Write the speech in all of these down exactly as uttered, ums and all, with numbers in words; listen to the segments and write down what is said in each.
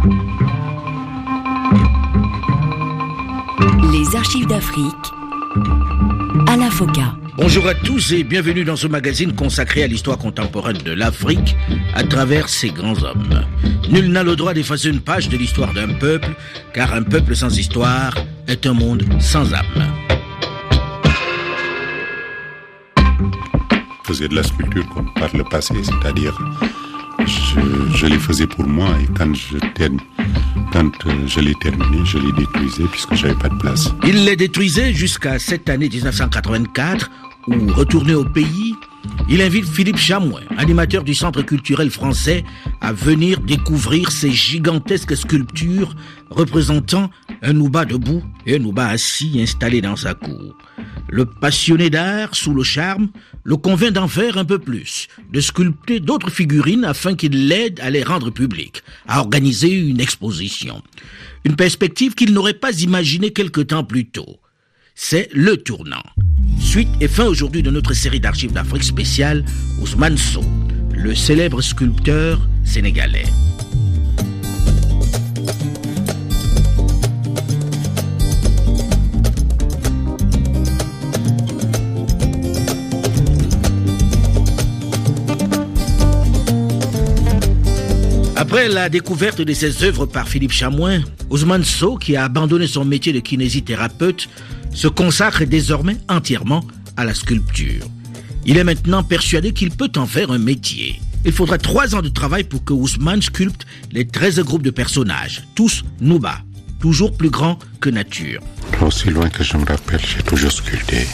Les archives d'Afrique, Alain Foka. Bonjour à tous et bienvenue dans ce magazine consacré à l'histoire contemporaine de l'Afrique à travers ses grands hommes. Nul n'a le droit d'effacer une page de l'histoire d'un peuple, car un peuple sans histoire est un monde sans âme. Je faisais de la sculpture comme par le passé, c'est-à-dire je, je les faisais pour moi et quand je termine. Quand je l'ai terminé, je les détruisais puisque j'avais pas de place. Il les détruisait jusqu'à cette année dix-neuf cent quatre-vingt-quatre où, retourné au pays, il invite Philippe Chamoun, animateur du Centre culturel français, à venir découvrir ces gigantesques sculptures représentant un Nouba debout et un Nouba assis installé dans sa cour. Le passionné d'art, sous le charme, le convainc d'en faire un peu plus, de sculpter d'autres figurines afin qu'il l'aide à les rendre publiques, à organiser une exposition. Une perspective qu'il n'aurait pas imaginée quelque temps plus tôt. C'est le tournant. Suite et fin aujourd'hui de notre série d'archives d'Afrique spéciale, Ousmane Sow, le célèbre sculpteur sénégalais. Après la découverte de ses œuvres par Philippe Chamoun, Ousmane Sow, qui a abandonné son métier de kinésithérapeute, se consacre désormais entièrement à la sculpture. Il est maintenant persuadé qu'il peut en faire un métier. Il faudra trois ans de travail pour que Ousmane sculpte les treize groupes de personnages, tous Nouba, toujours plus grands que nature. Aussi loin que je me rappelle, j'ai toujours sculpté.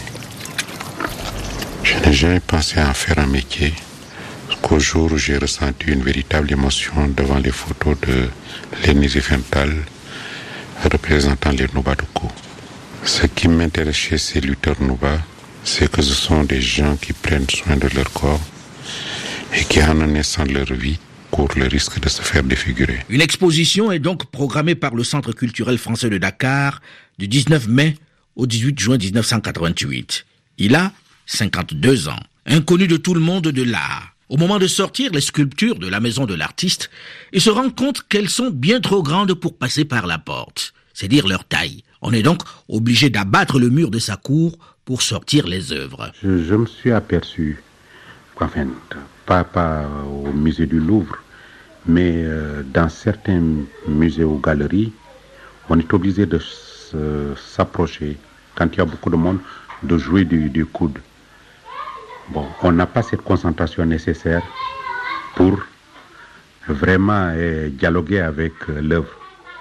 Je n'ai jamais pensé à en faire un métier. Qu'au jour où j'ai ressenti une véritable émotion devant les photos de Léni Ziffenthal représentant les Nouba de Kou. Ce qui m'intéresse chez ces lutteurs Nouba, c'est que ce sont des gens qui prennent soin de leur corps et qui, en naissant de leur vie, courent le risque de se faire défigurer. Une exposition est donc programmée par le Centre culturel français de Dakar du dix-neuf mai au dix-huit juin dix-neuf cent quatre-vingt-huit. Il a cinquante-deux ans, inconnu de tout le monde de l'art. Au moment de sortir les sculptures de la maison de l'artiste, il se rend compte qu'elles sont bien trop grandes pour passer par la porte. C'est dire leur taille. On est donc obligé d'abattre le mur de sa cour pour sortir les œuvres. Je, je me suis aperçu, enfin, pas, pas au musée du Louvre, mais euh, dans certains musées ou galeries, on est obligé de se, s'approcher, quand il y a beaucoup de monde, de jouer du, du coude. Bon, on n'a pas cette concentration nécessaire pour vraiment euh, dialoguer avec euh, l'œuvre.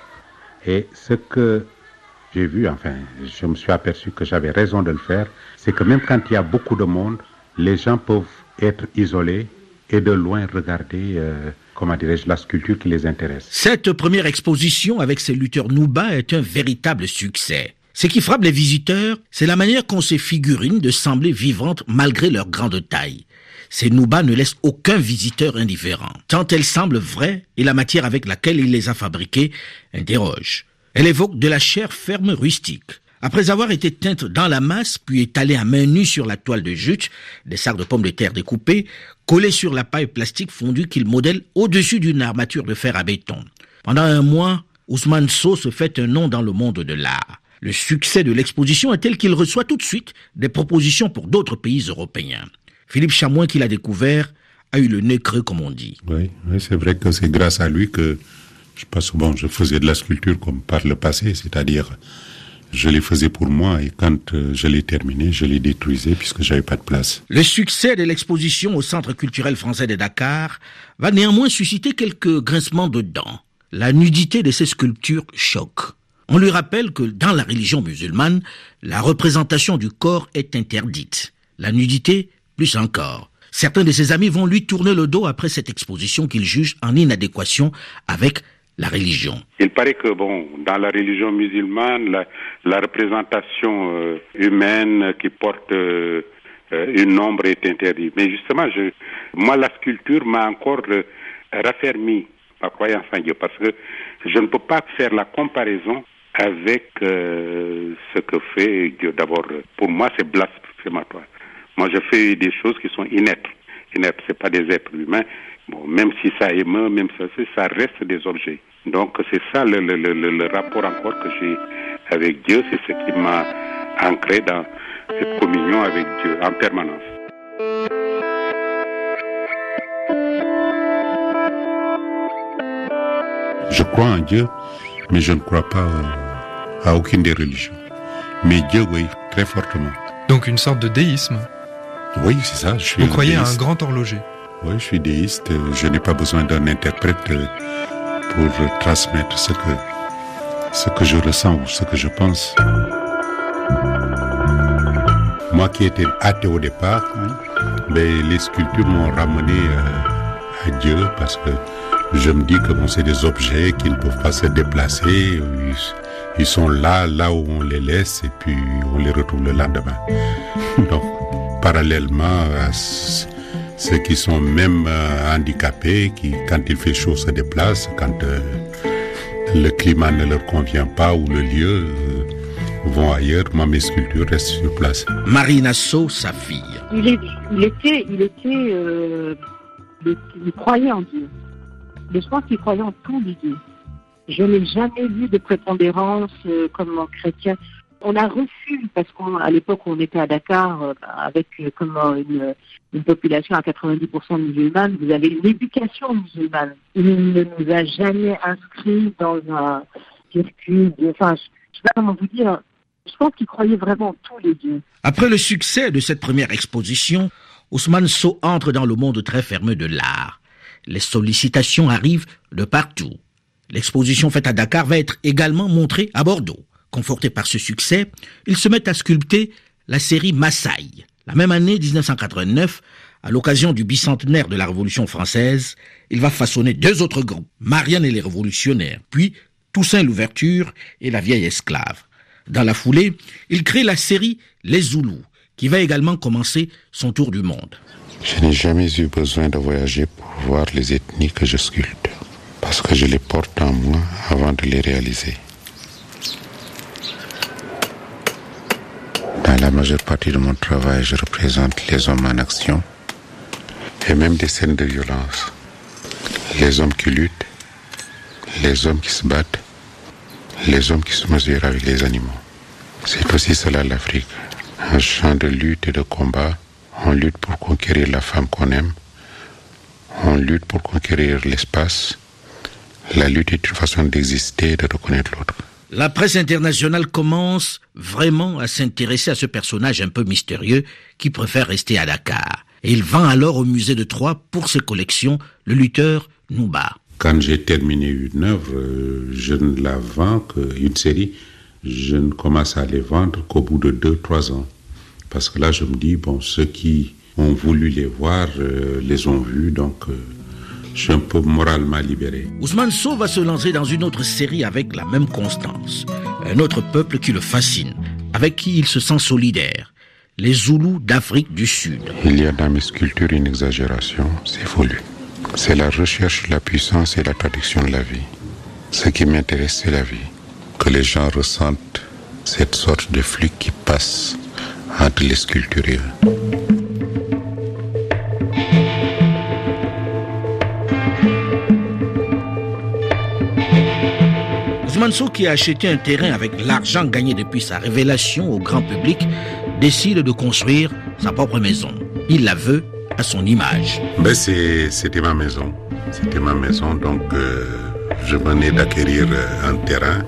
Et ce que j'ai vu, enfin, je me suis aperçu que j'avais raison de le faire, c'est que même quand il y a beaucoup de monde, les gens peuvent être isolés et de loin regarder, euh, comment dirais-je, la sculpture qui les intéresse. Cette première exposition avec ces lutteurs Nouba est un véritable succès. Ce qui frappe les visiteurs, c'est la manière qu'ont ces figurines de sembler vivantes malgré leur grande taille. Ces Nouba ne laissent aucun visiteur indifférent, tant elles semblent vraies et la matière avec laquelle il les a fabriquées interroge. Elle évoque de la chair ferme rustique. Après avoir été teinte dans la masse, puis étalée à main nue sur la toile de jute, des sacs de pommes de terre découpés, collés sur la paille plastique fondue qu'il modèle au-dessus d'une armature de fer à béton. Pendant un mois, Ousmane Sow se fait un nom dans le monde de l'art. Le succès de l'exposition est tel qu'il reçoit tout de suite des propositions pour d'autres pays européens. Philippe Chamoun, qui l'a découvert, a eu le nez creux, comme on dit. Oui, oui, c'est vrai que c'est grâce à lui que je pense, bon, je faisais de la sculpture comme par le passé, c'est-à-dire je les faisais pour moi et quand je l'ai terminé, je les détruisais puisque j'avais pas de place. Le succès de l'exposition au Centre culturel français de Dakar va néanmoins susciter quelques grincements de dents. La nudité de ces sculptures choque. On lui rappelle que dans la religion musulmane, la représentation du corps est interdite. La nudité, plus encore. Certains de ses amis vont lui tourner le dos après cette exposition qu'ils jugent en inadéquation avec la religion. Il paraît que, bon, dans la religion musulmane, la, la représentation euh, humaine qui porte euh, une ombre est interdite. Mais justement, je, moi, la sculpture m'a encore euh, raffermi ma croyance en Dieu, parce que je ne peux pas faire la comparaison avec euh, ce que fait Dieu. D'abord, pour moi, c'est blasphématoire. Moi, je fais des choses qui sont ineptes. Ineptes, c'est pas des êtres humains. Bon, même si ça émeut, même si ça, ça reste des objets. Donc c'est ça le, le, le, le rapport encore que j'ai avec Dieu, c'est ce qui m'a ancré dans cette communion avec Dieu en permanence. Je crois en Dieu, mais je ne crois pas à aucune des religions. Mais Dieu, oui, très fortement. Donc une sorte de déisme. Oui, c'est ça. Je suis Vous croyez déiste. à un grand horloger? Oui, je suis déiste. Je n'ai pas besoin d'un interprète pour transmettre ce que, ce que je ressens ou ce que je pense. Moi qui étais athée au départ, hein, ben, les sculptures m'ont ramené euh, à Dieu parce que je me dis que bon, c'est des objets qui ne peuvent pas se déplacer. Ils, ils sont là, là où on les laisse et puis on les retrouve le lendemain. Donc, parallèlement à ceux qui sont même euh, handicapés, qui, quand il fait chaud, se déplacent, quand euh, le climat ne leur convient pas ou le lieu, euh, vont ailleurs. Moi, mes sculptures restent sur place. Marie Nassau, sa fille. Il, est, il était, il était, euh, il, il croyait en Dieu. Mais je pense qu'il croyait en tous les dieux. Je n'ai jamais vu de prépondérance euh, comme en chrétien. On a reçu, parce qu'à l'époque où on était à Dakar, euh, avec euh, comme une, une population à quatre-vingt-dix pour cent musulmane, vous avez une éducation musulmane. Il ne nous a jamais inscrits dans un circuit, de, enfin, je ne sais pas comment vous dire, je pense qu'il croyait vraiment en tous les dieux. Après le succès de cette première exposition, Ousmane Sow entre dans le monde très fermé de l'art. Les sollicitations arrivent de partout. L'exposition faite à Dakar va être également montrée à Bordeaux. Conforté par ce succès, il se met à sculpter la série Massaï. La même année dix-neuf cent quatre-vingt-neuf, à l'occasion du bicentenaire de la Révolution française, il va façonner deux autres groupes, Marianne et les Révolutionnaires, puis Toussaint l'Ouverture et la Vieille Esclave. Dans la foulée, il crée la série Les Zoulous, qui va également commencer son tour du monde. Je n'ai jamais eu besoin de voyager pour voir les ethnies que je sculpte, parce que je les porte en moi avant de les réaliser. Dans la majeure partie de mon travail, je représente les hommes en action et même des scènes de violence. Les hommes qui luttent, les hommes qui se battent, les hommes qui se mesurent avec les animaux. C'est aussi cela l'Afrique, un champ de lutte et de combat. On lutte pour conquérir la femme qu'on aime, on lutte pour conquérir l'espace. La lutte est une façon d'exister et de reconnaître l'autre. La presse internationale commence vraiment à s'intéresser à ce personnage un peu mystérieux qui préfère rester à Dakar. Et il vend alors au musée de Troyes pour ses collections le lutteur Nouba. Quand j'ai terminé une œuvre, je ne la vends qu'une série. Je ne commence à les vendre qu'au bout de deux, trois ans. Parce que là, je me dis, bon, ceux qui ont voulu les voir, euh, les ont vus, donc euh, je suis un peu moralement libéré. Ousmane Sow va se lancer dans une autre série avec la même constance. Un autre peuple qui le fascine, avec qui il se sent solidaire. Les Zoulous d'Afrique du Sud. Il y a dans mes sculptures une exagération, c'est voulu. C'est la recherche de la puissance et la traduction de la vie. Ce qui m'intéresse, c'est la vie. Que les gens ressentent cette sorte de flux qui passe entre les sculptures et eux. Ousmane Sow, qui a acheté un terrain avec l'argent gagné depuis sa révélation au grand public, décide de construire sa propre maison. Il la veut à son image. Ben c'est, c'était ma maison. C'était ma maison, donc euh, je venais d'acquérir un terrain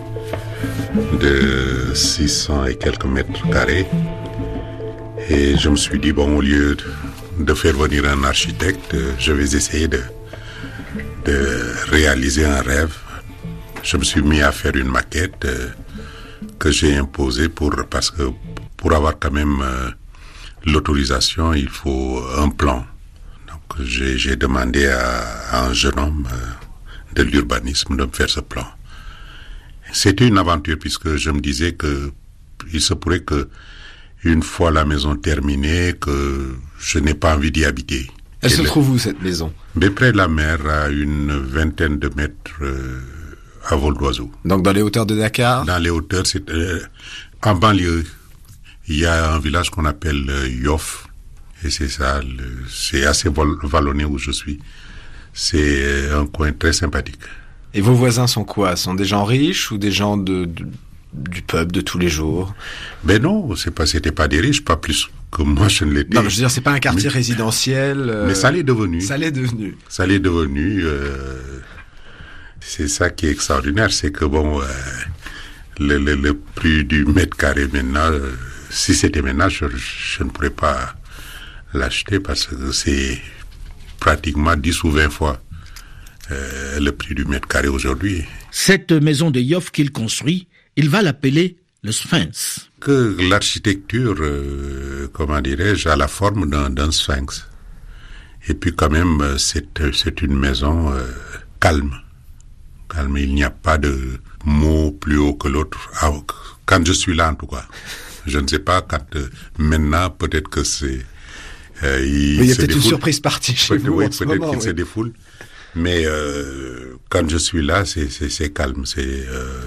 de six cents et quelques mètres carrés. Et je me suis dit, bon, au lieu de, de faire venir un architecte, je vais essayer de, de réaliser un rêve. Je me suis mis à faire une maquette euh, que j'ai imposée pour, parce que pour avoir quand même euh, l'autorisation, il faut un plan. Donc j'ai, j'ai demandé à, à un jeune homme euh, de l'urbanisme de me faire ce plan. C'était une aventure puisque je me disais que il se pourrait que une fois la maison terminée, que je n'ai pas envie d'y habiter. Elle Et se le, trouve où, cette maison? Mais près de la mer, à une vingtaine de mètres euh, à vol d'oiseau. Donc dans les hauteurs de Dakar? Dans les hauteurs, c'est euh, en banlieue. Il y a un village qu'on appelle euh, Yoff. Et c'est ça, le, c'est assez vol, vallonné où je suis. C'est un coin très sympathique. Et vos voisins sont quoi? Sont des gens riches ou des gens de, de du peuple de tous les jours? Ben non, c'est pas, c'était pas des riches, pas plus que moi je ne l'étais. Non, mais je veux dire, c'est pas un quartier mais, résidentiel. Euh, mais ça l'est devenu. Ça l'est devenu. Ça l'est devenu. Euh, c'est ça qui est extraordinaire, c'est que bon, euh, le, le, le prix du mètre carré maintenant, euh, si c'était maintenant, je, je ne pourrais pas l'acheter parce que c'est pratiquement dix ou vingt fois euh, le prix du mètre carré aujourd'hui. Cette maison de Yoff qu'il construit, il va l'appeler le Sphinx. Que l'architecture, euh, comment dirais-je, a la forme d'un, d'un sphinx. Et puis quand même, c'est, c'est une maison euh, calme. Calme, il n'y a pas de mot plus haut que l'autre. Ah, quand je suis là, en tout cas. Je ne sais pas, quand euh, maintenant, peut-être que c'est... Euh, il, Mais il y a peut-être défoule. Une surprise partie chez peut-être, vous oui, en ce peut-être moment, qu'il oui. se défoule. Mais euh, quand je suis là, c'est, c'est, c'est calme, c'est... Euh,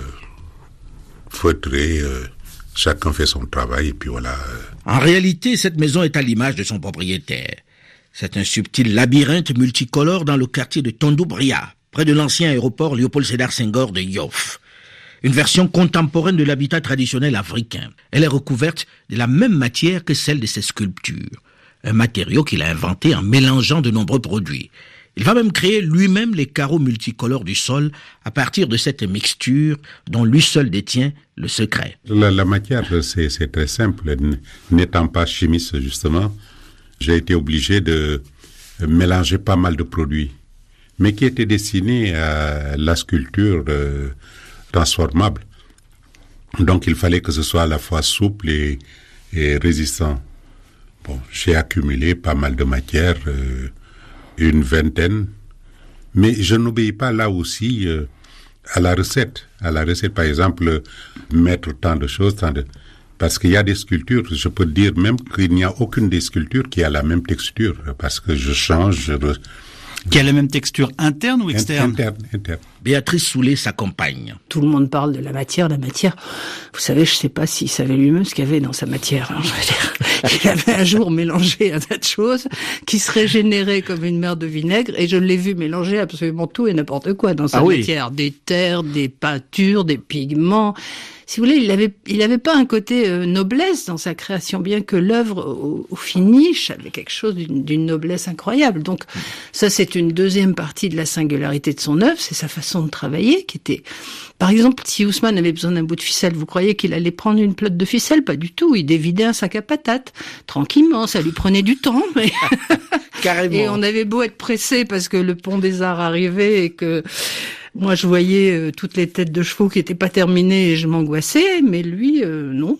feutré, euh, chacun fait son travail et puis voilà. En réalité, cette maison est à l'image de son propriétaire. C'est un subtil labyrinthe multicolore dans le quartier de Tondou-Bria, près de l'ancien aéroport Léopold Sédar Senghor de Yoff. Une version contemporaine de l'habitat traditionnel africain. Elle est recouverte de la même matière que celle de ses sculptures. Un matériau qu'il a inventé en mélangeant de nombreux produits. Il va même créer lui-même les carreaux multicolores du sol à partir de cette mixture dont lui seul détient le secret. La, la matière, c'est, c'est très simple. N'étant pas chimiste, justement, j'ai été obligé de mélanger pas mal de produits, mais qui étaient destinés à la sculpture euh, transformable. Donc, il fallait que ce soit à la fois souple et, et résistant. Bon, j'ai accumulé pas mal de matière, euh, une vingtaine, mais je n'obéis pas là aussi euh, à la recette. À la recette, par exemple, mettre tant de choses, tant de... Parce qu'il y a des sculptures, je peux dire même qu'il n'y a aucune des sculptures qui a la même texture, parce que je change... Je... Qui a la même texture interne ou externe? Interne, interne. Béatrice Soulet s'accompagne. Tout le monde parle de la matière, la matière. Vous savez, je sais pas s'il savait lui-même ce qu'il y avait dans sa matière. Hein, je veux dire, il avait un jour mélangé un tas de choses qui se régénéraient comme une mer de vinaigre, et je l'ai vu mélanger absolument tout et n'importe quoi dans sa ah matière. Oui. Des terres, des peintures, des pigments. Si vous voulez, il avait, il avait pas un côté euh, noblesse dans sa création, bien que l'œuvre au, au finish avait quelque chose d'une, d'une noblesse incroyable. Donc, ça, c'est une deuxième partie de la singularité de son œuvre, c'est sa façon de travailler, qui était... Par exemple, si Haussmann avait besoin d'un bout de ficelle, vous croyez qu'il allait prendre une pelote de ficelle? Pas du tout. Il dévidait un sac à patates, tranquillement. Ça lui prenait du temps, mais... Carrément. Et on avait beau être pressé parce que le pont des Arts arrivait et que... Moi, je voyais euh, toutes les têtes de chevaux qui n'étaient pas terminées et je m'angoissais, mais lui, euh, non.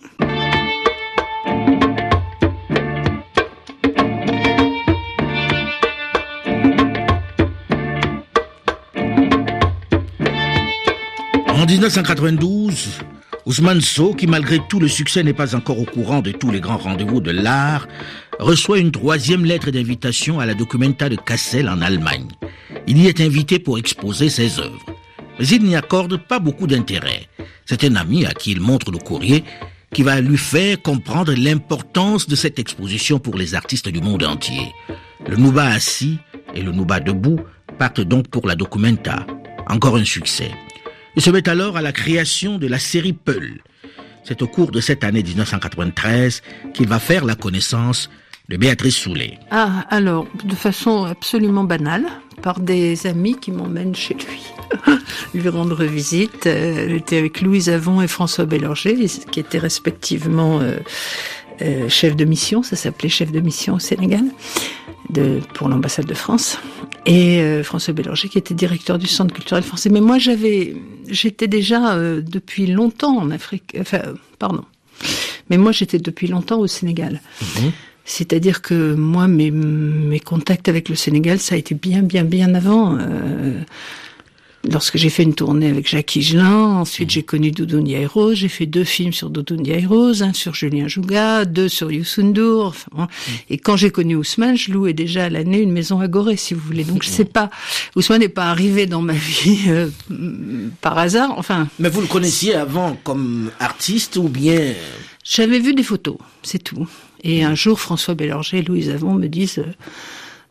En dix-neuf cent quatre-vingt-douze, Ousmane Sow, qui malgré tout le succès n'est pas encore au courant de tous les grands rendez-vous de l'art, reçoit une troisième lettre d'invitation à la Documenta de Kassel en Allemagne. Il y est invité pour exposer ses œuvres. Mais il n'y accorde pas beaucoup d'intérêt. C'est un ami à qui il montre le courrier qui va lui faire comprendre l'importance de cette exposition pour les artistes du monde entier. Le Nouba assis et le Nouba debout partent donc pour la Documenta. Encore un succès. Il se met alors à la création de la série Peul. C'est au cours de cette année dix-neuf cent quatre-vingt-treize qu'il va faire la connaissance de Béatrice Soulet. Ah, alors, de façon absolument banale, par des amis qui m'emmènent chez lui, lui rendre visite. Euh, j'étais avec Louise Avon et François Bélanger, qui étaient respectivement euh, euh, chefs de mission, ça s'appelait chef de mission au Sénégal, de, pour l'ambassade de France, et euh, François Bélanger, qui était directeur du Centre culturel français. Mais moi, j'avais, j'étais déjà euh, depuis longtemps en Afrique, enfin, euh, pardon, mais moi, j'étais depuis longtemps au Sénégal. Mmh. C'est-à-dire que moi, mes, mes contacts avec le Sénégal, ça a été bien, bien, bien avant. Euh, lorsque j'ai fait une tournée avec Jacques Higelin, ensuite j'ai connu Doudou Ndiaye Rose, j'ai fait deux films sur Doudou Ndiaye Rose, un sur Julien Jouga, deux sur Youssou N'Dour. Enfin, bon. Et quand j'ai connu Ousmane, je louais déjà à l'année une maison à Gorée, si vous voulez. Donc je sais pas, Ousmane n'est pas arrivé dans ma vie euh, par hasard. Enfin. Mais vous le connaissiez avant comme artiste ou bien? J'avais vu des photos, c'est tout. Et un jour, François Bélanger et Louise Avon me disent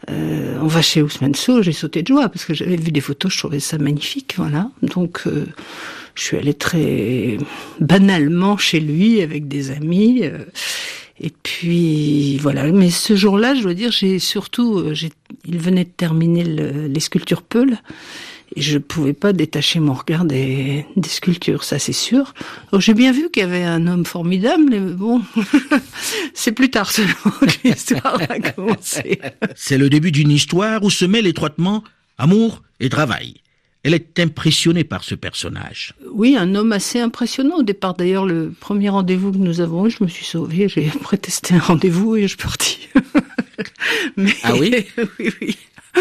Euh, on va chez Ousmane Sow, j'ai sauté de joie parce que j'avais vu des photos, je trouvais ça magnifique, voilà. Donc euh, je suis allée très banalement chez lui avec des amis. Euh, et puis voilà. Mais ce jour-là, je dois dire, j'ai surtout, j'ai, il venait de terminer le, les sculptures Peul. Et je pouvais pas détacher mon regard des, des sculptures, ça c'est sûr. Alors, j'ai bien vu qu'il y avait un homme formidable, mais bon, c'est plus tard seulement que l'histoire a commencé. C'est le début d'une histoire où se mêlent étroitement amour et travail. Elle est impressionnée par ce personnage. Oui, un homme assez impressionnant. Au départ, d'ailleurs, le premier rendez-vous que nous avons eu, je me suis sauvée, j'ai prétesté un rendez-vous et je suis partie. Mais, ah oui? Oui, oui.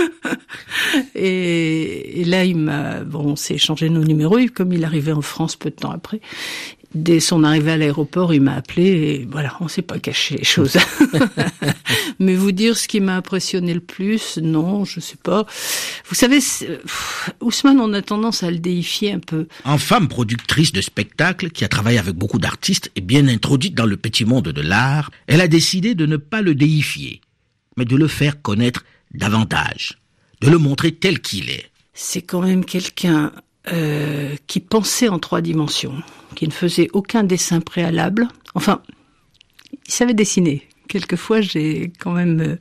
Et, et là, il m'a, bon, on s'est échangé nos numéros. Et comme il arrivait en France peu de temps après, dès son arrivée à l'aéroport, il m'a appelé et voilà, on s'est pas caché les choses. Mais vous dire ce qui m'a impressionné le plus, non, je sais pas. Vous savez, pff, Ousmane, on a tendance à le déifier un peu. En femme productrice de spectacles, qui a travaillé avec beaucoup d'artistes et bien introduite dans le petit monde de l'art, elle a décidé de ne pas le déifier, mais de le faire connaître davantage, de le montrer tel qu'il est. C'est quand même quelqu'un euh, qui pensait en trois dimensions, qui ne faisait aucun dessin préalable. Enfin, il savait dessiner. Quelquefois, j'ai quand même euh,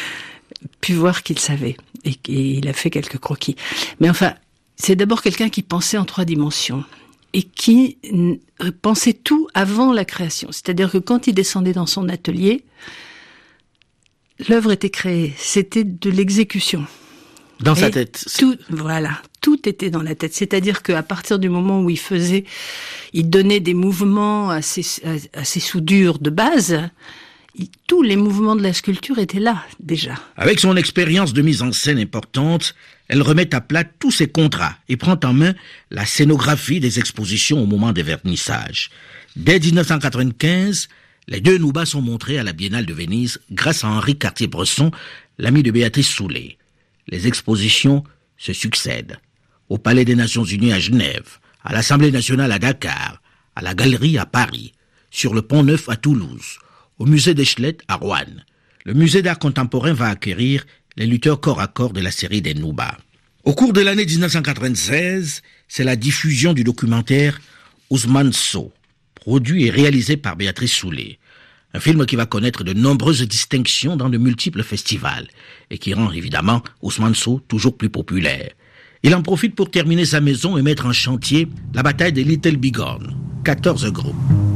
pu voir qu'il savait et qu'il a fait quelques croquis. Mais enfin, c'est d'abord quelqu'un qui pensait en trois dimensions et qui n- pensait tout avant la création. C'est-à-dire que quand il descendait dans son atelier, l'œuvre était créée, c'était de l'exécution. Dans et sa tête. Tout, voilà, tout était dans la tête. C'est-à-dire qu'à partir du moment où il faisait, il donnait des mouvements à ses, à, à ses soudures de base, il, tous les mouvements de la sculpture étaient là, déjà. Avec son expérience de mise en scène importante, elle remet à plat tous ses contrats et prend en main la scénographie des expositions au moment des vernissages. Dès dix-neuf cent quatre-vingt-quinze, les deux Nouba sont montrés à la Biennale de Venise grâce à Henri Cartier-Bresson, l'ami de Béatrice Soulet. Les expositions se succèdent. Au Palais des Nations Unies à Genève, à l'Assemblée nationale à Dakar, à la Galerie à Paris, sur le Pont Neuf à Toulouse, au Musée d'Eschlet à Rouen. Le Musée d'art contemporain va acquérir les lutteurs corps à corps de la série des Nouba. Au cours de l'année dix-neuf cent quatre-vingt-seize, c'est la diffusion du documentaire Ousmane Sow, produit et réalisé par Béatrice Soulet. Un film qui va connaître de nombreuses distinctions dans de multiples festivals et qui rend évidemment Ousmane Sow toujours plus populaire. Il en profite pour terminer sa maison et mettre en chantier la bataille des Little Bighorn. quatorze groupes.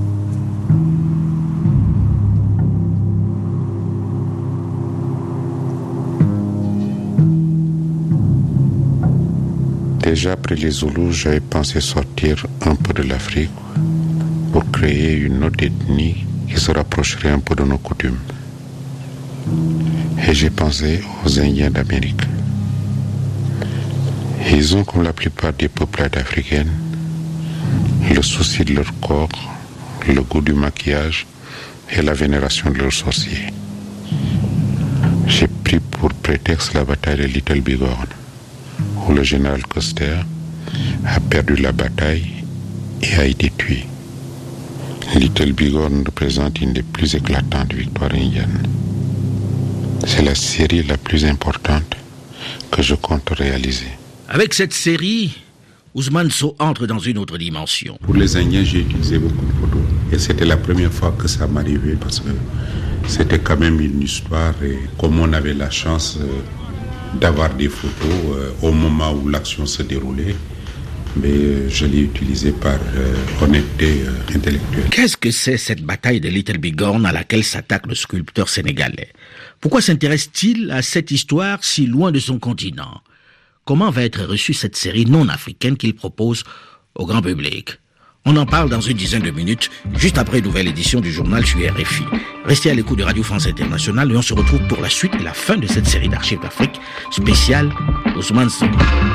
Déjà après les Zoulous, j'avais pensé sortir un peu de l'Afrique pour créer une autre ethnie qui se rapprocherait un peu de nos coutumes. Et j'ai pensé aux Indiens d'Amérique. Ils ont, comme la plupart des peuplades africaines, le souci de leur corps, le goût du maquillage et la vénération de leurs sorciers. J'ai pris pour prétexte la bataille de Little Bighorn, où le général Custer a perdu la bataille et a été tué. Little Bighorn représente une des plus éclatantes victoires indiennes. C'est la série la plus importante que je compte réaliser. Avec cette série, Ousmane Sow entre dans une autre dimension. Pour les Indiens, j'ai utilisé beaucoup de photos. Et c'était la première fois que ça m'arrivait parce que c'était quand même une histoire. Et comme on avait la chance d'avoir des photos au moment où l'action se déroulait, mais je l'ai utilisé par euh, honnêteté euh, intellectuelle. Qu'est-ce que c'est cette bataille de Little Bighorn à laquelle s'attaque le sculpteur sénégalais? Pourquoi s'intéresse-t-il à cette histoire si loin de son continent? Comment va être reçue cette série non africaine qu'il propose au grand public? On en parle dans une dizaine de minutes, juste après une nouvelle édition du journal sur R F I. Restez à l'écoute de Radio France Internationale et on se retrouve pour la suite et la fin de cette série d'archives d'Afrique spéciale Ousmane Sow.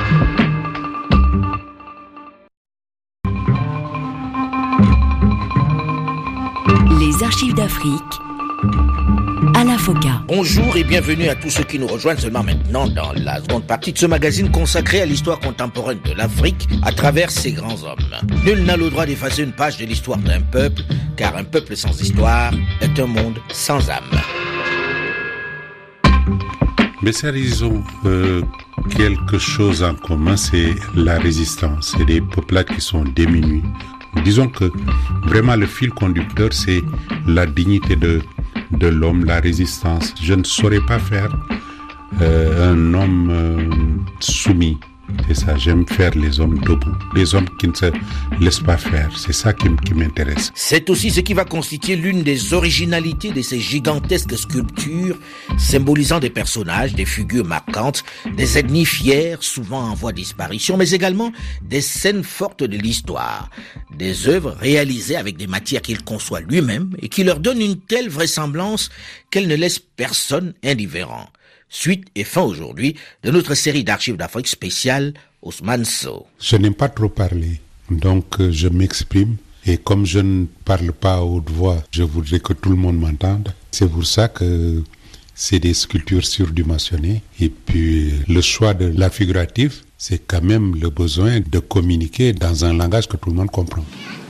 Les archives d'Afrique, Alain Foka. Bonjour et bienvenue à tous ceux qui nous rejoignent seulement maintenant dans la seconde partie de ce magazine consacré à l'histoire contemporaine de l'Afrique à travers ses grands hommes. Nul n'a le droit d'effacer une page de l'histoire d'un peuple, car un peuple sans histoire est un monde sans âme. Mais ça, ils ont euh, quelque chose en commun, c'est la résistance. C'est des peuplades qui sont démunis. Disons que vraiment le fil conducteur, c'est la dignité de, de l'homme, la résistance. Je ne saurais pas faire euh, un homme euh, soumis. C'est ça, j'aime faire les hommes debout, les hommes qui ne se laissent pas faire. C'est ça qui, qui m'intéresse. C'est aussi ce qui va constituer l'une des originalités de ces gigantesques sculptures symbolisant des personnages, des figures marquantes, des ethnies fières, souvent en voie de disparition, mais également des scènes fortes de l'histoire. Des œuvres réalisées avec des matières qu'il conçoit lui-même et qui leur donnent une telle vraisemblance qu'elles ne laissent personne indifférent. Suite et fin aujourd'hui de notre série d'archives d'Afrique spéciale Ousmane Sow. Je n'aime pas trop parler, donc euh, je m'exprime. Et comme je ne parle pas à haute voix, je voudrais que tout le monde m'entende. C'est pour ça que c'est des sculptures surdimensionnées. Et puis le choix de la figurative, c'est quand même le besoin de communiquer dans un langage que tout le monde comprend.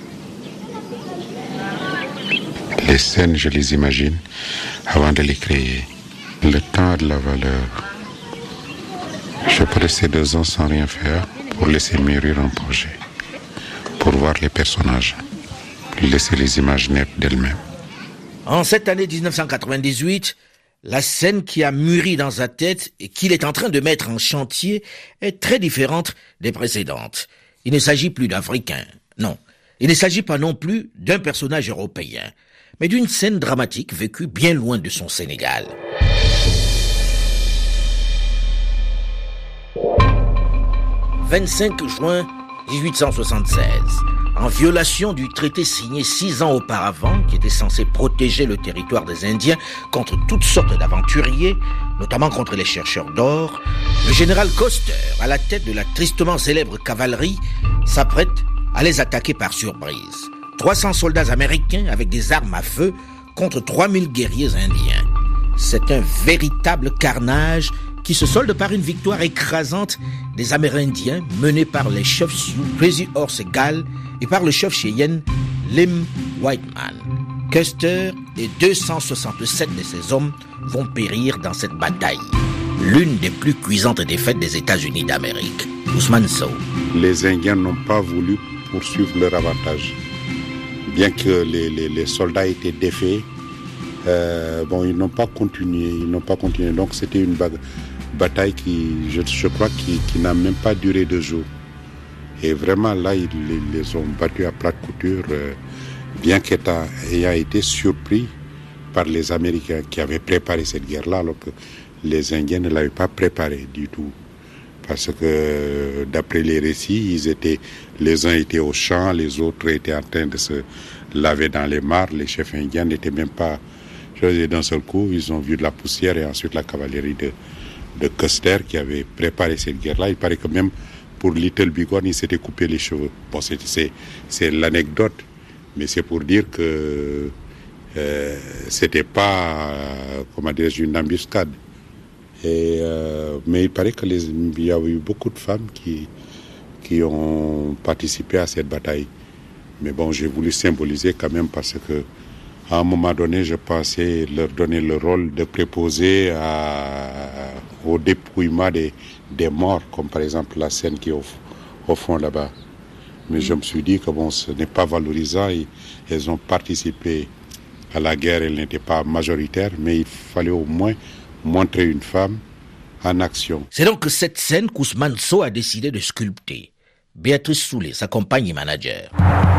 Les scènes, je les imagine avant de les créer. Le temps a de la valeur. Je peux rester deux ans sans rien faire pour laisser mûrir un projet, pour voir les personnages, laisser les images naître d'elles-mêmes. En cette année dix-neuf cent quatre-vingt-dix-huit, la scène qui a mûri dans sa tête et qu'il est en train de mettre en chantier est très différente des précédentes. Il ne s'agit plus d'Africains, non. Il ne s'agit pas non plus d'un personnage européen, mais d'une scène dramatique vécue bien loin de son Sénégal. vingt-cinq juin dix-huit cent soixante-seize, en violation du traité signé six ans auparavant, qui était censé protéger le territoire des Indiens contre toutes sortes d'aventuriers, notamment contre les chercheurs d'or, le général Custer, à la tête de la tristement célèbre cavalerie, s'apprête à les attaquer par surprise. trois cents soldats américains avec des armes à feu contre trois mille guerriers indiens. C'est un véritable carnage qui se solde par une victoire écrasante des Amérindiens menés par les chefs Sioux Crazy Horse Gal et par le chef Cheyenne Lim Whiteman. Custer et deux cent soixante-sept de ses hommes vont périr dans cette bataille, l'une des plus cuisantes défaites des États-Unis d'Amérique. Ousmane Sow. Les Indiens n'ont pas voulu poursuivre leur avantage. Bien que les, les, les soldats étaient défaits, euh, bon, ils n'ont pas continué, ils n'ont pas continué. Donc c'était une bague. Bataille qui, je, je crois, qui, qui n'a même pas duré deux jours. Et vraiment, là, ils les, les ont battus à plate couture, euh, bien qu'ayant été surpris par les Américains qui avaient préparé cette guerre-là, alors que les Indiens ne l'avaient pas préparée du tout. Parce que, d'après les récits, ils étaient, les uns étaient au champ, les autres étaient en train de se laver dans les mares. Les chefs indiens n'étaient même pas... Et d'un seul coup, ils ont vu de la poussière et ensuite la cavalerie de... de Custer qui avait préparé cette guerre-là. Il paraît que même pour Little Bighorn, il s'était coupé les cheveux. Bon, c'est, c'est, c'est l'anecdote, mais c'est pour dire que euh, c'était pas, euh, comment dire, une embuscade. Et, euh, mais il paraît que les, il y a eu beaucoup de femmes qui, qui ont participé à cette bataille. Mais bon, j'ai voulu symboliser quand même parce que à un moment donné, je pensais leur donner le rôle de préposer à, au dépouillement des, des morts, comme par exemple la scène qui est au, au fond là-bas. Mais je me suis dit que bon, ce n'est pas valorisant. Ils, elles ont participé à la guerre, elles n'étaient pas majoritaires, mais il fallait au moins montrer une femme en action. C'est donc cette scène qu'Ousmane Sow a décidé de sculpter. Béatrice Soulet, sa compagne et manager.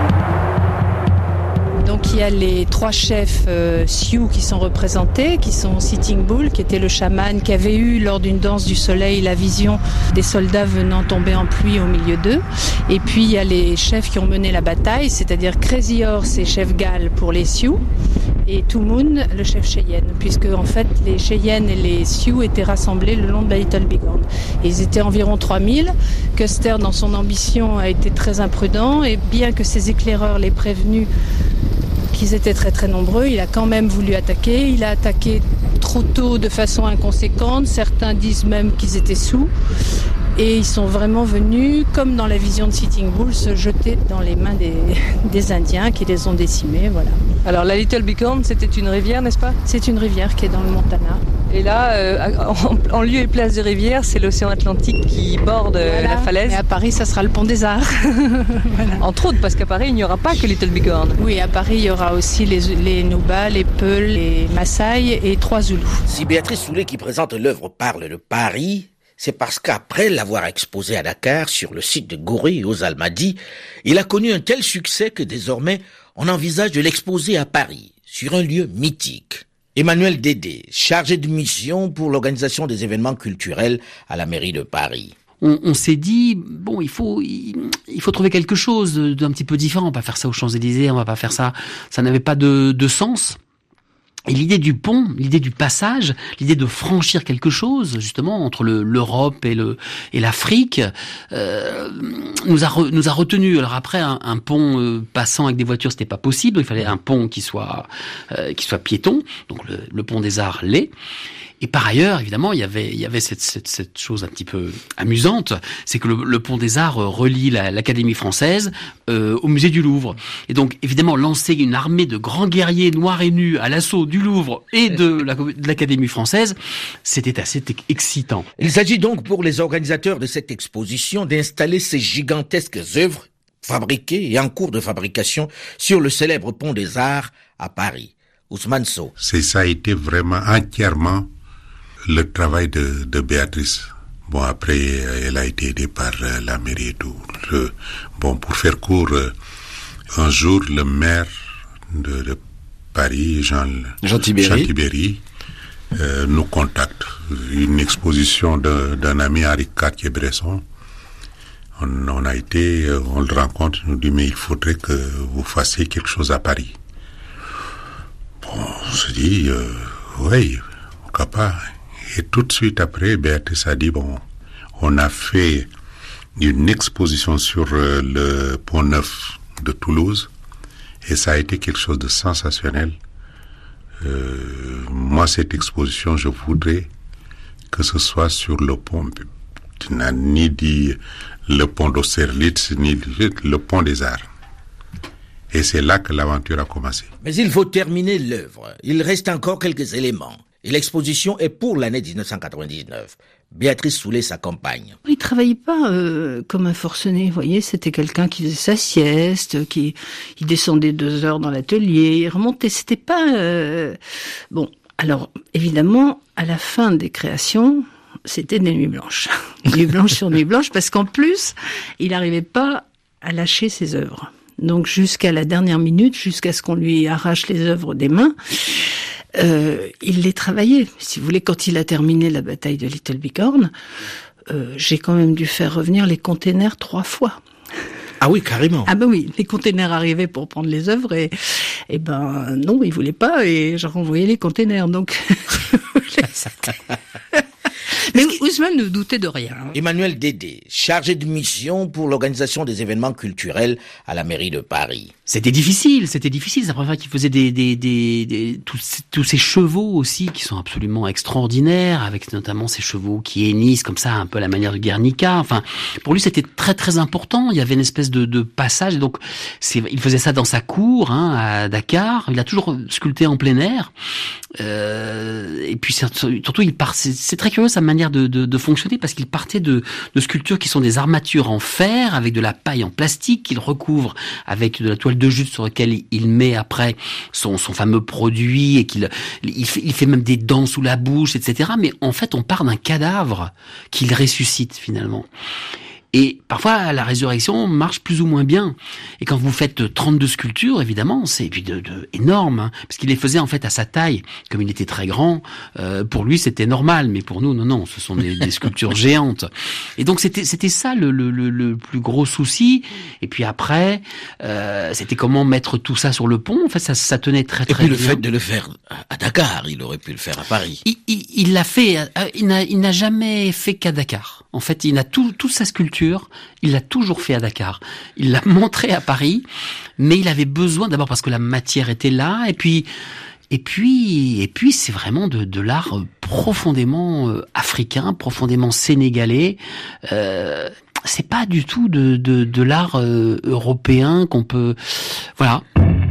Donc il y a les trois chefs euh, Sioux qui sont représentés, qui sont Sitting Bull, qui était le chaman qui avait eu lors d'une danse du soleil la vision des soldats venant tomber en pluie au milieu d'eux. Et puis il y a les chefs qui ont mené la bataille, c'est-à-dire Crazy Horse et chef Gal pour les Sioux, et Tumun, le chef Cheyenne, puisque en fait les Cheyennes et les Sioux étaient rassemblés le long de la Little Bighorn. Et ils étaient environ trois mille. Custer, dans son ambition, a été très imprudent, et bien que ses éclaireurs l'aient prévenu qu'ils étaient très très nombreux, il a quand même voulu attaquer. Il a attaqué trop tôt de façon inconséquente. Certains disent même qu'ils étaient sous. Et ils sont vraiment venus, comme dans la vision de Sitting Bull, se jeter dans les mains des, des Indiens qui les ont décimés, voilà. Alors la Little Bighorn, c'était une rivière, n'est-ce pas ? C'est une rivière qui est dans le Montana. Et là, euh, en, en lieu et place de rivière, c'est l'océan Atlantique qui borde voilà. la falaise. Et à Paris, ça sera le pont des Arts. Voilà. Entre autres, parce qu'à Paris, il n'y aura pas que Little Bighorn. Oui, à Paris, il y aura aussi les, les Nuba, les Peuls, les Maasai et trois Zoulous. Si Béatrice Soulet, qui présente l'œuvre, parle de Paris, c'est parce qu'après l'avoir exposé à Dakar, sur le site de Gorée et aux Almadies, il a connu un tel succès que désormais, on envisage de l'exposer à Paris, sur un lieu mythique. Emmanuel Dédé, chargé de mission pour l'organisation des événements culturels à la mairie de Paris. On, on s'est dit, bon, il faut, il, il faut trouver quelque chose d'un petit peu différent. On va pas faire ça aux Champs-Élysées, on va pas faire ça. Ça n'avait pas de, de sens. Et l'idée du pont, l'idée du passage, l'idée de franchir quelque chose, justement, entre le, l'Europe et le et l'Afrique, euh, nous a re, nous a retenu. Alors après, un, un pont euh, passant avec des voitures, c'était pas possible. Il fallait un pont qui soit euh, qui soit piéton. Donc le, le pont des Arts l'est. Et par ailleurs, évidemment, il y avait, il y avait cette, cette, cette chose un petit peu amusante, c'est que le, le pont des Arts relie la, l'Académie française euh, au musée du Louvre. Et donc, évidemment, lancer une armée de grands guerriers noirs et nus à l'assaut du Louvre et de, la, de l'Académie française, c'était assez excitant. Il s'agit donc pour les organisateurs de cette exposition d'installer ces gigantesques œuvres fabriquées et en cours de fabrication sur le célèbre pont des Arts à Paris. Ousmane Sow. C'est, ça a été vraiment entièrement le travail de, de Béatrice. Bon, après, elle a été aidée par la mairie et tout. Le, bon, pour faire court, un jour, le maire de, de Paris, Jean, Jean Tibéry, Jean Tibéry euh, nous contacte. Une exposition de, d'un ami, Henri Cartier-Bresson. On, on a été, on le rencontre, il nous dit, mais il faudrait que vous fassiez quelque chose à Paris. Bon, on se dit, euh, oui, pourquoi pas. Et tout de suite après, Béatrice a dit, bon, on a fait une exposition sur euh, le pont neuf de Toulouse et ça a été quelque chose de sensationnel. Euh, moi, cette exposition, je voudrais que ce soit sur le pont. Tu n'as ni dit le pont d'Austerlitz, ni le pont des Arts. Et c'est là que l'aventure a commencé. Mais il faut terminer l'œuvre. Il reste encore quelques éléments. Et l'exposition est pour l'année dix-neuf cent quatre-vingt-dix-neuf. Béatrice Soulet s'accompagne. Il travaillait pas euh, comme un forcené, vous voyez, c'était quelqu'un qui faisait sa sieste, qui il descendait deux heures dans l'atelier, il remontait, c'était pas... Euh... Bon, alors, évidemment, à la fin des créations, c'était des nuits blanches. Nuits blanches sur nuits blanches, parce qu'en plus, il n'arrivait pas à lâcher ses œuvres. Donc jusqu'à la dernière minute, jusqu'à ce qu'on lui arrache les œuvres des mains, euh, il les travaillait. Si vous voulez, quand il a terminé la bataille de Little Bighorn, euh, j'ai quand même dû faire revenir les containers trois fois. Ah oui, carrément. Ah ben oui, les containers arrivaient pour prendre les œuvres et, et ben non, ils voulaient pas et j'ai renvoyé les containers. Donc, mais Ousmane ne doutait de rien. Emmanuel Dédé, chargé de mission pour l'organisation des événements culturels à la mairie de Paris. C'était difficile, c'était difficile. C'est la première fois qu'il faisait des, des, des, des tous, tous ces chevaux aussi qui sont absolument extraordinaires, avec notamment ces chevaux qui hennissent comme ça, un peu à la manière de Guernica. Enfin, pour lui, c'était très très important. Il y avait une espèce de, de passage. Donc, c'est, il faisait ça dans sa cour, hein, à Dakar. Il a toujours sculpté en plein air. Euh, et puis surtout, il part. C'est, c'est très curieux sa manière de, de, de fonctionner parce qu'il partait de, de sculptures qui sont des armatures en fer avec de la paille en plastique qu'il recouvre avec de la toile de jute sur laquelle il met après son, son fameux produit et qu'il il fait, il fait même des dents sous la bouche, et cetera. Mais en fait, on part d'un cadavre qu'il ressuscite finalement. Et parfois, la résurrection marche plus ou moins bien. Et quand vous faites trente-deux sculptures, évidemment, c'est puis de, de énorme, hein, parce qu'il les faisait en fait à sa taille. Comme il était très grand, euh, pour lui c'était normal, mais pour nous, non, non, ce sont des, des sculptures géantes. Et donc c'était c'était ça le, le, le, le plus gros souci. Et puis après, euh, c'était comment mettre tout ça sur le pont. En fait, ça, ça tenait très très bien. Et puis le fait de le faire à Dakar, il aurait pu le faire à Paris. Il, il, il l'a fait. Il n'a, il n'a jamais fait qu'à Dakar. En fait, il a tout, toute sa sculpture, il l'a toujours fait à Dakar. Il l'a montré à Paris, mais il avait besoin, d'abord parce que la matière était là, et puis Et puis, et puis, c'est vraiment de, de l'art profondément euh, africain, profondément sénégalais. Euh, c'est pas du tout de, de, de l'art euh, européen qu'on peut, voilà.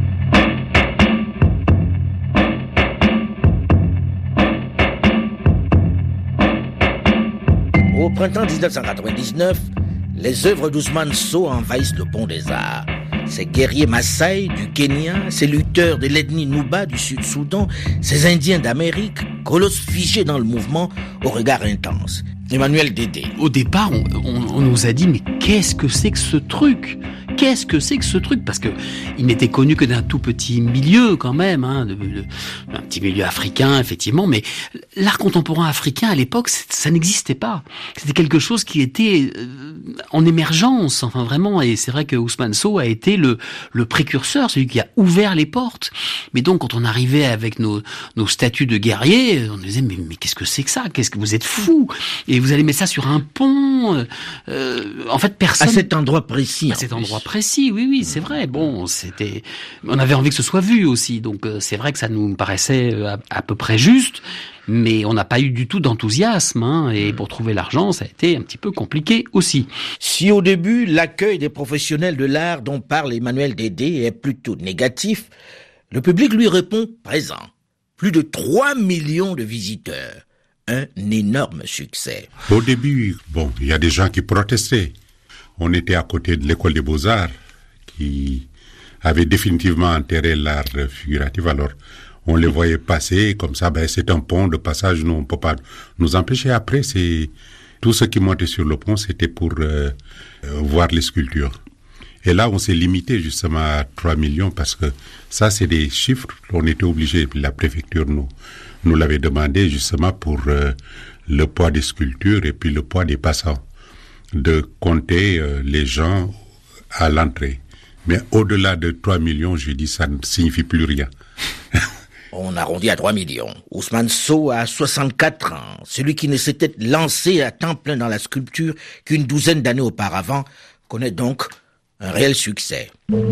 Au printemps dix-neuf cent quatre-vingt-dix-neuf, les œuvres d'Ousmane Sow envahissent le Pont des Arts. Ces guerriers Maasai du Kenya, ces lutteurs de l'ethnie Nuba du Sud-Soudan, ces Indiens d'Amérique, colosses figés dans le mouvement au regard intense. Emmanuel Dédé. Au départ, on, on, on nous a dit, mais qu'est-ce que c'est que ce truc ? Qu'est-ce que c'est que ce truc ? Parce que il n'était connu que d'un tout petit milieu quand même, hein, de, de, d'un petit milieu africain effectivement, mais l'art contemporain africain à l'époque, ça n'existait pas. C'était quelque chose qui était euh, en émergence, enfin vraiment. Et c'est vrai que Ousmane Sow a été le, le précurseur, celui qui a ouvert les portes. Mais donc, quand on arrivait avec nos, nos statues de guerriers, on disait mais, mais qu'est-ce que c'est que ça ? Qu'est-ce que vous êtes fous ? Et vous allez mettre ça sur un pont. Euh, en fait, personne. À cet endroit précis. À cet endroit précis, oui, oui, c'est vrai. Bon, c'était. On avait envie que ce soit vu aussi, donc euh, c'est vrai que ça nous paraissait à, à peu près juste, mais on n'a pas eu du tout d'enthousiasme. Hein, et pour trouver l'argent, ça a été un petit peu compliqué aussi. Si au début l'accueil des professionnels de l'art dont parle Emmanuel Dédé est plutôt négatif, le public lui répond présent. Plus de trois millions de visiteurs. Un énorme succès. Au début, bon, il y a des gens qui protestaient. On était à côté de l'école des Beaux-Arts qui avait définitivement enterré l'art figuratif. Alors, on les voyait passer comme ça. Ben, c'est un pont de passage. Nous, on peut pas nous empêcher. Après, c'est tout ce qui montait sur le pont, c'était pour euh, voir les sculptures. Et là, on s'est limité justement à trois millions parce que ça, c'est des chiffres. On était obligé. La préfecture nous nous l'avait demandé justement pour euh, le poids des sculptures et puis le poids des passants, de compter euh, les gens à l'entrée. Mais au-delà de trois millions, je dis, ça ne signifie plus rien. On arrondit à trois millions. Ousmane Sow a soixante-quatre ans. Celui qui ne s'était lancé à temps plein dans la sculpture qu'une douzaine d'années auparavant connaît donc un réel succès.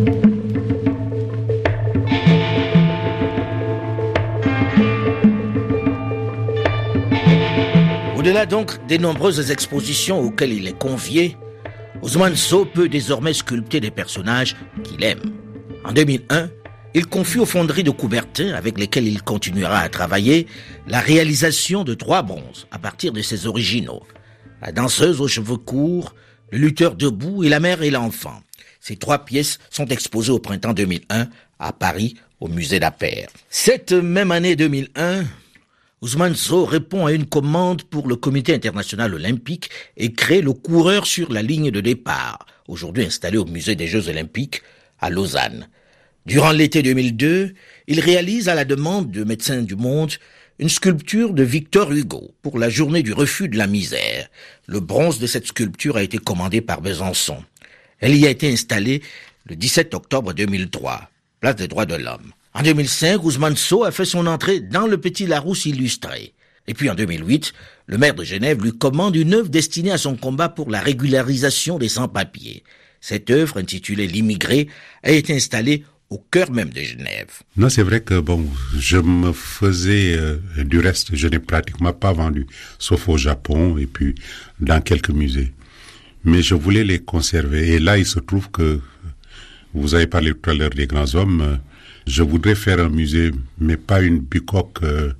Au-delà donc des nombreuses expositions auxquelles il est convié, Ousmane Sow peut désormais sculpter des personnages qu'il aime. En deux mille un, il confie aux fonderies de Coubertin, avec lesquelles il continuera à travailler, la réalisation de trois bronzes à partir de ses originaux. La danseuse aux cheveux courts, le lutteur debout et la mère et l'enfant. Ces trois pièces sont exposées au printemps deux mille un à Paris, au musée d'Appert. Cette même année deux mille un, Ousmane Sow répond à une commande pour le Comité international olympique et crée le coureur sur la ligne de départ, aujourd'hui installé au musée des Jeux olympiques à Lausanne. Durant l'été deux mille deux, il réalise à la demande de Médecins du Monde une sculpture de Victor Hugo pour la journée du refus de la misère. Le bronze de cette sculpture a été commandé par Besançon. Elle y a été installée le dix-sept octobre deux mille trois, place des droits de l'homme. En deux mille cinq, Ousmane Sow a fait son entrée dans le Petit Larousse illustré. Et puis en deux mille huit, le maire de Genève lui commande une œuvre destinée à son combat pour la régularisation des sans-papiers. Cette œuvre, intitulée L'immigré, a été installée au cœur même de Genève. Non, c'est vrai que bon, je me faisais euh, du reste, je n'ai pratiquement pas vendu, sauf au Japon et puis dans quelques musées. Mais je voulais les conserver. Et là, il se trouve que vous avez parlé tout à l'heure des grands hommes. Euh, je voudrais faire un musée, mais pas une bicoque euh,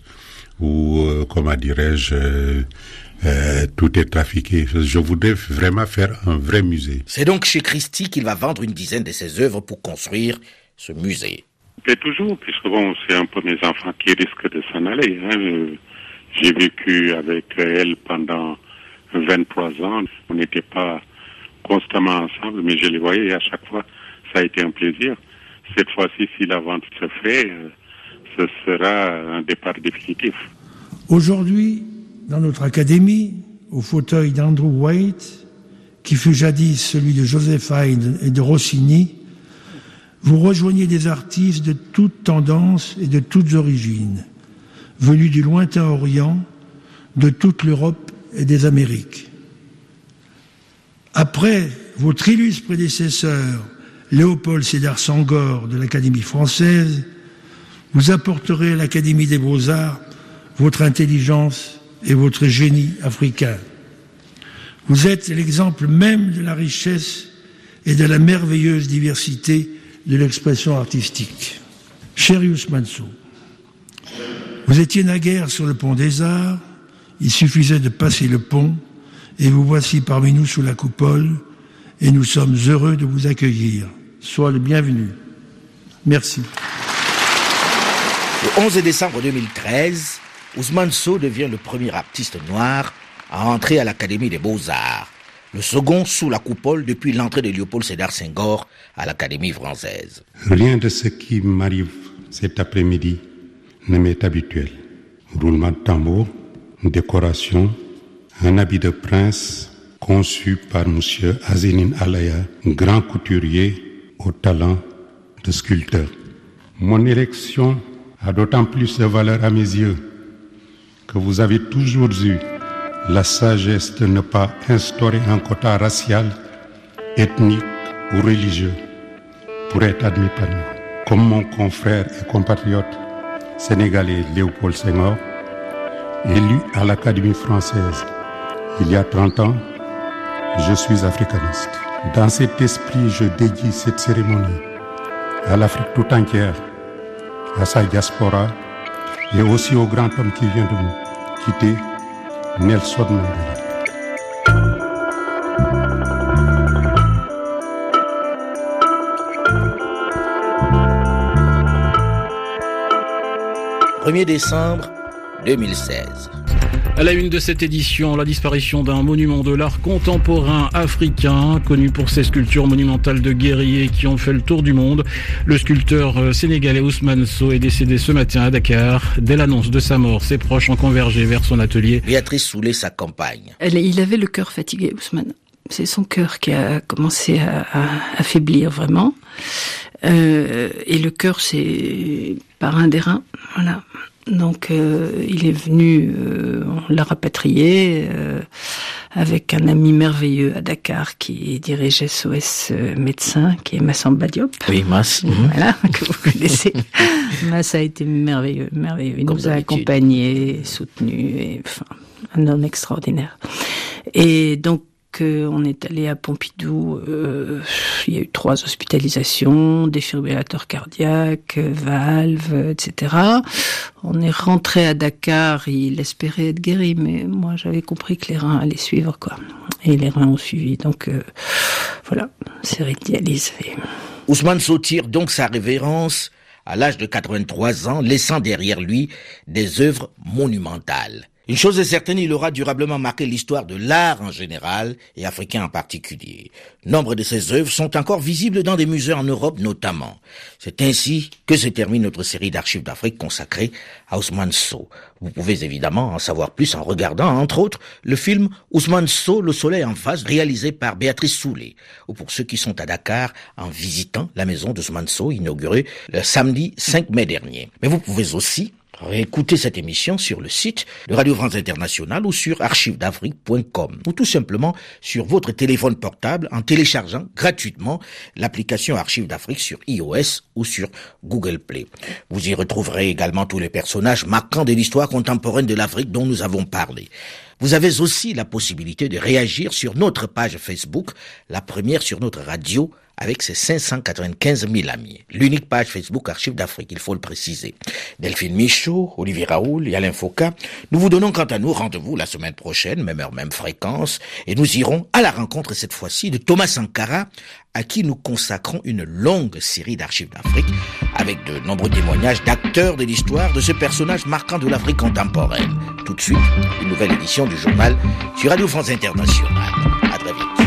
où, euh, comment dirais-je, euh, euh, tout est trafiqué. Je voudrais vraiment faire un vrai musée. C'est donc chez Christie qu'il va vendre une dizaine de ses œuvres pour construire ce musée. Mais toujours, puisque bon, c'est un peu mes enfants qui risquent de s'en aller. Hein. J'ai vécu avec elle pendant vingt-trois ans. On n'était pas constamment ensemble, mais je les voyais et à chaque fois, ça a été un plaisir. Cette fois-ci, si la vente se fait, ce sera un départ définitif. Aujourd'hui, dans notre académie, au fauteuil d'Andrew Waite, qui fut jadis celui de Joseph Haydn et de Rossini, vous rejoignez des artistes de toutes tendances et de toutes origines, venus du lointain Orient, de toute l'Europe et des Amériques. Après votre illustre prédécesseur, Léopold Sédar Senghor de l'Académie française, Vous apporterez à l'Académie des Beaux-Arts votre intelligence et votre génie africain. Vous êtes l'exemple même de la richesse et de la merveilleuse diversité de l'expression artistique. Cher Ousmane Sow, vous étiez naguère sur le pont des Arts, il suffisait de passer le pont et vous voici parmi nous sous la coupole et nous sommes heureux de vous accueillir. Sois le bienvenu. Merci. Le onze décembre deux mille treize, Ousmane Sow devient le premier artiste noir à entrer à l'Académie des Beaux-Arts, le second sous la coupole depuis l'entrée de Léopold Sédar Senghor à l'Académie française. Rien de ce qui m'arrive cet après-midi ne m'est habituel. Roulement de tambour, décoration, un habit de prince conçu par M. Azénine Alaya, grand couturier au talent de sculpteur. Mon élection a d'autant plus de valeur à mes yeux que vous avez toujours eu la sagesse de ne pas instaurer un quota racial, ethnique ou religieux pour être admis par nous. Comme mon confrère et compatriote sénégalais Léopold Senghor, élu à l'Académie française il y a trente ans, je suis africaniste. Dans cet esprit, je dédie cette cérémonie à l'Afrique tout entière, à sa diaspora et aussi au grand homme qui vient de nous quitter, Nelson Mandela. premier décembre deux mille seize. À la une de cette édition, la disparition d'un monument de l'art contemporain africain, connu pour ses sculptures monumentales de guerriers qui ont fait le tour du monde. Le sculpteur sénégalais Ousmane Sow est décédé ce matin à Dakar. Dès l'annonce de sa mort, ses proches ont convergé vers son atelier. Béatrice Soulé s'accompagne. Il avait le cœur fatigué, Ousmane. C'est son cœur qui a commencé à, à affaiblir vraiment. Euh, et le cœur, c'est par un des reins, voilà. Donc euh, il est venu, euh, on l'a rapatrié euh, avec un ami merveilleux à Dakar qui dirige S O S euh, Médecins, qui est Massamba Diop. Oui, Mass. Voilà, que vous connaissez. Mass a été merveilleux, merveilleux. Il Comme nous a accompagnés, soutenus, et, enfin, un homme extraordinaire. Et donc, Euh, on est allé à Pompidou, euh, il y a eu trois hospitalisations, défibrillateur cardiaque, valve, et cetera. On est rentré à Dakar, il espérait être guéri, mais moi j'avais compris que les reins allaient suivre, quoi. Et les reins ont suivi, donc euh, voilà, série de dialyse. Et... Ousmane Sow tire donc sa révérence à l'âge de quatre-vingt-trois ans, laissant derrière lui des œuvres monumentales. Une chose est certaine, il aura durablement marqué l'histoire de l'art en général et africain en particulier. Nombre de ses œuvres sont encore visibles dans des musées en Europe notamment. C'est ainsi que se termine notre série d'archives d'Afrique consacrée à Ousmane Sow. Vous pouvez évidemment en savoir plus en regardant, entre autres, le film Ousmane Sow, Le Soleil en face, réalisé par Béatrice Soulé. Ou pour ceux qui sont à Dakar, en visitant la maison d'Ousmane Sow, inaugurée le samedi cinq mai dernier. Mais vous pouvez aussi réécoutez cette émission sur le site de Radio France Internationale ou sur archives d'afrique point com ou tout simplement sur votre téléphone portable en téléchargeant gratuitement l'application Archives d'Afrique sur iOS ou sur Google Play. Vous y retrouverez également tous les personnages marquants de l'histoire contemporaine de l'Afrique dont nous avons parlé. Vous avez aussi la possibilité de réagir sur notre page Facebook, la première sur notre radio, avec ses cinq cent quatre-vingt-quinze mille amis. L'unique page Facebook Archives d'Afrique, il faut le préciser. Delphine Michaud, Olivier Raoul et Alain Foucault, nous vous donnons quant à nous rendez-vous la semaine prochaine, même heure, même fréquence, et nous irons à la rencontre cette fois-ci de Thomas Sankara, à qui nous consacrons une longue série d'Archives d'Afrique, avec de nombreux témoignages d'acteurs de l'histoire de ce personnage marquant de l'Afrique contemporaine. Tout de suite, une nouvelle édition du journal sur Radio France Internationale. À très vite.